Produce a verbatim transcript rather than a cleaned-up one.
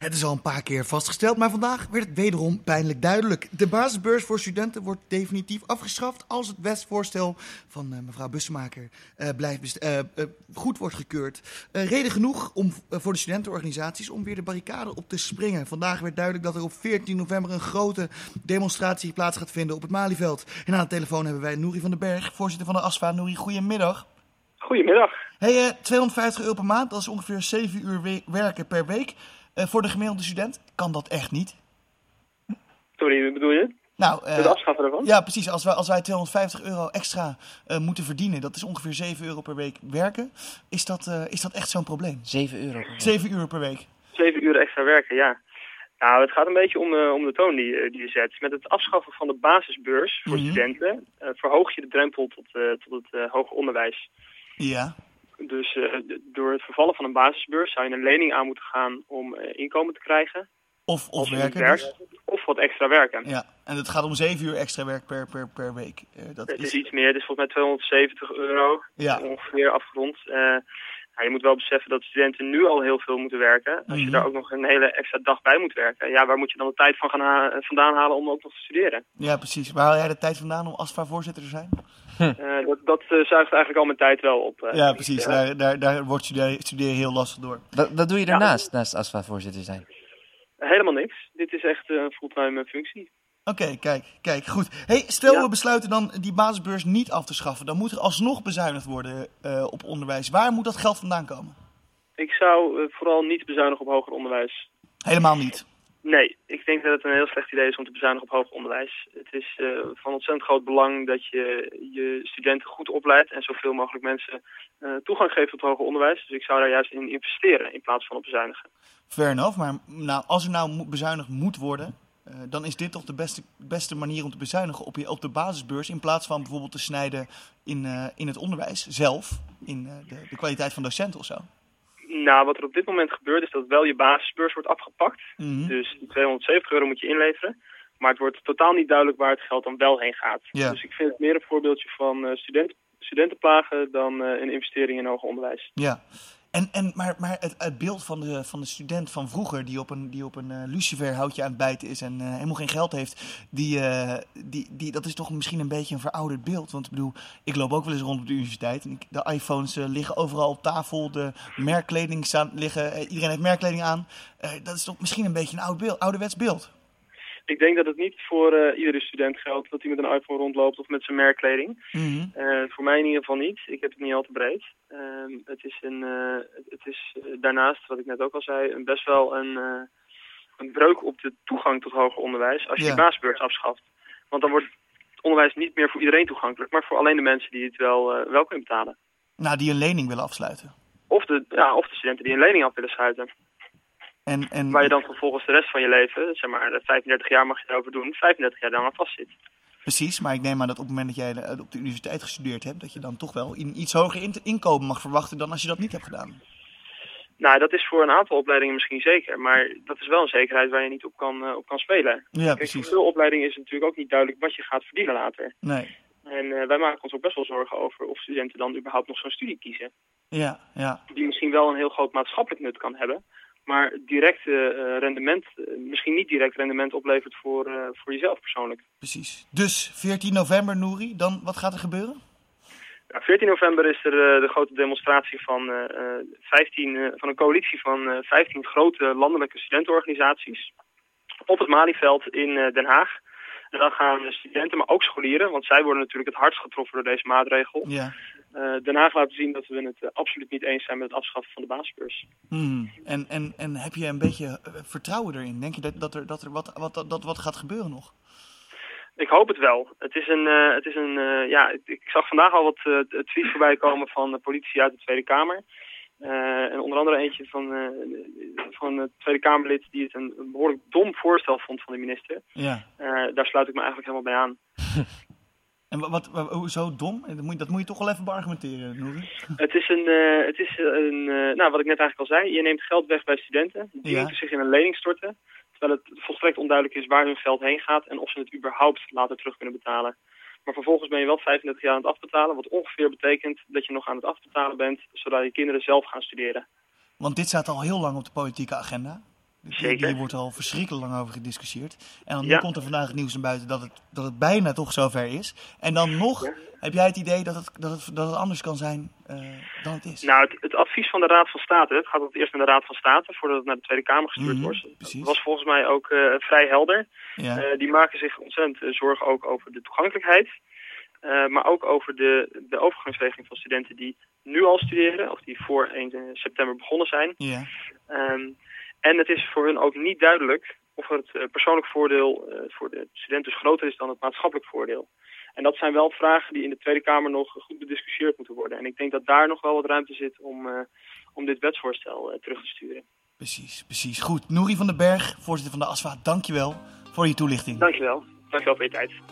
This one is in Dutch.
Het is al een paar keer vastgesteld, maar vandaag werd het wederom pijnlijk duidelijk. De basisbeurs voor studenten wordt definitief afgeschaft als het wetsvoorstel van uh, mevrouw Bussemaker uh, blijft best- uh, uh, goed wordt gekeurd. Uh, reden genoeg om, uh, voor de studentenorganisaties om weer de barricade op te springen. Vandaag werd duidelijk dat er op veertien november een grote demonstratie plaats gaat vinden op het Malieveld. En aan de telefoon hebben wij Nouri van den Berg, voorzitter van de ASFA. Nouri, goedemiddag. Goedemiddag. Hey, uh, tweehonderdvijftig euro per maand, dat is ongeveer zeven uur we- werken per week. Uh, voor de gemiddelde student kan dat echt niet. Sorry, wat bedoel je? Nou, uh, het afschaffen ervan? Ja, precies. Als wij, als wij tweehonderdvijftig euro extra uh, moeten verdienen, dat is ongeveer zeven euro per week werken. Is dat, uh, is dat echt zo'n probleem? zeven euro per week. zeven uur per week. zeven uur extra werken, ja. Nou, het gaat een beetje om, uh, om de toon die, die je zet. Met het afschaffen van de basisbeurs voor Mhm. studenten uh, verhoog je de drempel tot, uh, tot het uh, hoger onderwijs. Ja. Dus uh, d- door het vervallen van een basisbeurs zou je een lening aan moeten gaan om uh, inkomen te krijgen. Of, of je werken. werkt, Dus. Of wat extra werken. Ja, en het gaat om zeven uur extra werk per, per, per week. Uh, dat Het is... is iets meer, het is volgens mij tweehonderdzeventig euro Ja. ongeveer afgerond. Uh, nou, je moet wel beseffen dat studenten nu al heel veel moeten werken. Als je Mhm. daar ook nog een hele extra dag bij moet werken, ja, waar moet je dan de tijd van gaan ha- vandaan halen om ook nog te studeren? Ja, precies. Waar haal jij de tijd vandaan om ASFA-voorzitter te zijn? Uh, dat dat uh, zuigt eigenlijk al mijn tijd wel op. Uh, Ja, precies. uh, Daar, daar, daar wordt studeren, studeren heel lastig door. Wat, wat doe je daarnaast, naast ASFA-voorzitter zijn? Helemaal niks. Dit is echt uh, een fulltime functie. Oké, okay, kijk, kijk, goed. Hey, stel Ja. we besluiten dan die basisbeurs niet af te schaffen. Dan moet er alsnog bezuinigd worden uh, op onderwijs. Waar moet dat geld vandaan komen? Ik zou uh, vooral niet bezuinigen op hoger onderwijs. Helemaal niet. Nee, ik denk dat het een heel slecht idee is om te bezuinigen op hoger onderwijs. Het is uh, van ontzettend groot belang dat je je studenten goed opleidt en zoveel mogelijk mensen uh, toegang geeft tot hoger onderwijs. Dus ik zou daar juist in investeren in plaats van op bezuinigen. Fair enough, maar nou, als er nou mo- bezuinigd moet worden, uh, dan is dit toch de beste, beste manier om te bezuinigen op, je, op de basisbeurs in plaats van bijvoorbeeld te snijden in, uh, in het onderwijs zelf, in uh, de, de kwaliteit van docenten of zo. Nou, wat er op dit moment gebeurt is dat wel je basisbeurs wordt afgepakt. Mm-hmm. Dus die tweehonderdzeventig euro moet je inleveren. Maar het wordt totaal niet duidelijk waar het geld dan wel heen gaat. Ja. Dus ik vind het meer een voorbeeldje van uh, student, studentenplagen dan uh, een investering in hoger onderwijs. Ja. En, en, maar maar het, het beeld van de, van de student van vroeger die op een, die op een uh, luciferhoutje aan het bijten is en uh, helemaal geen geld heeft, die, uh, die, die, dat is toch misschien een beetje een verouderd beeld. Want ik bedoel, ik loop ook wel eens rond op de universiteit en ik, de iPhones uh, liggen overal op tafel, de merkkleding staan, liggen, uh, iedereen heeft merkkleding aan. Uh, dat is toch misschien een beetje een oud beeld, ouderwets beeld. Ik denk dat het niet voor uh, iedere student geldt dat hij met een iPhone rondloopt of met zijn merkkleding. Mm-hmm. Uh, voor mij in ieder geval niet. Ik heb het niet al te breed. Uh, het is, een, uh, het is uh, daarnaast, wat ik net ook al zei, een best wel een, uh, een breuk op de toegang tot hoger onderwijs als je Ja. die basisbeurs afschaft. Want dan wordt het onderwijs niet meer voor iedereen toegankelijk, maar voor alleen de mensen die het wel, uh, wel kunnen betalen. Nou, die een lening willen afsluiten. Of de, ja, of de studenten die een lening af willen sluiten. En, en... Waar je dan vervolgens de rest van je leven, zeg maar vijfendertig jaar mag je erover doen, vijfendertig jaar dan aan vastzit. Precies, maar ik neem aan dat op het moment dat jij op de universiteit gestudeerd hebt, dat je dan toch wel een iets hoger in- inkomen mag verwachten dan als je dat niet hebt gedaan. Nou, dat is voor een aantal opleidingen misschien zeker, maar dat is wel een zekerheid waar je niet op kan, uh, op kan spelen. Ja, Kijk, precies. voor veel opleidingen is het natuurlijk ook niet duidelijk wat je gaat verdienen later. Nee. En uh, wij maken ons ook best wel zorgen over of studenten dan überhaupt nog zo'n studie kiezen. Ja, ja. Die misschien wel een heel groot maatschappelijk nut kan hebben, maar direct uh, rendement, uh, misschien niet direct rendement oplevert voor, uh, voor jezelf persoonlijk. Precies. Dus veertien november, Nouri, dan wat gaat er gebeuren? Nou, veertien november is er uh, de grote demonstratie van, uh, vijftien, uh, van een coalitie van uh, vijftien grote landelijke studentenorganisaties op het Malieveld in uh, Den Haag. En dan gaan de studenten, maar ook scholieren, want zij worden natuurlijk het hardst getroffen door deze maatregel, Ja. uh, Den Haag laten zien dat we het uh, absoluut niet eens zijn met het afschaffen van de basisbeurs. Hmm. En, en, en heb je een beetje uh, vertrouwen erin? Denk je dat, dat er, dat er wat, wat, dat, dat wat gaat gebeuren nog? Ik hoop het wel. Het is een, uh, het is een uh, ja, ik, ik zag vandaag al wat uh, tweets voorbij komen van de politici uit de Tweede Kamer. Uh, en onder andere eentje van, uh, van het Tweede Kamerlid die het een, een behoorlijk dom voorstel vond van de minister. Ja. Uh, daar sluit ik me eigenlijk helemaal bij aan. En wat, wat, wat- hoezo dom? Dat moet, je- dat moet je toch wel even beargumenteren, Nouri. Het is een, uh, het is een uh, nou wat ik net eigenlijk al zei, je neemt geld weg bij studenten. Die Ja. moeten zich in een lening storten. Terwijl het volstrekt onduidelijk is waar hun geld heen gaat en of ze het überhaupt later terug kunnen betalen. Maar vervolgens ben je wel vijfendertig jaar aan het afbetalen, wat ongeveer betekent dat je nog aan het afbetalen bent, zodat je kinderen zelf gaan studeren. Want dit staat al heel lang op de politieke agenda. Zeker. Hier wordt al verschrikkelijk lang over gediscussieerd. En dan nu Ja. komt er vandaag het nieuws naar buiten dat het, dat het bijna toch zover is. En dan nog, Ja. heb jij het idee dat het, dat het, dat het anders kan zijn uh, dan het is? Nou, het, het advies van de Raad van State, het gaat het eerst naar de Raad van State voordat het naar de Tweede Kamer gestuurd Mhm, wordt, precies. was volgens mij ook uh, vrij helder. Ja. Uh, die maken zich ontzettend uh, zorgen ook over de toegankelijkheid, uh, maar ook over de, de overgangsregeling van studenten die nu al studeren, of die voor één september begonnen zijn. Ja. Um, en het is voor hun ook niet duidelijk of het uh, persoonlijk voordeel uh, voor de student dus groter is dan het maatschappelijk voordeel. En dat zijn wel vragen die in de Tweede Kamer nog goed bediscussieerd moeten worden. En ik denk dat daar nog wel wat ruimte zit om, uh, om dit wetsvoorstel uh, terug te sturen. Precies, precies. Goed. Nouri van den Berg, voorzitter van de A S F A, dankjewel voor je toelichting. Dankjewel. Dankjewel voor je tijd.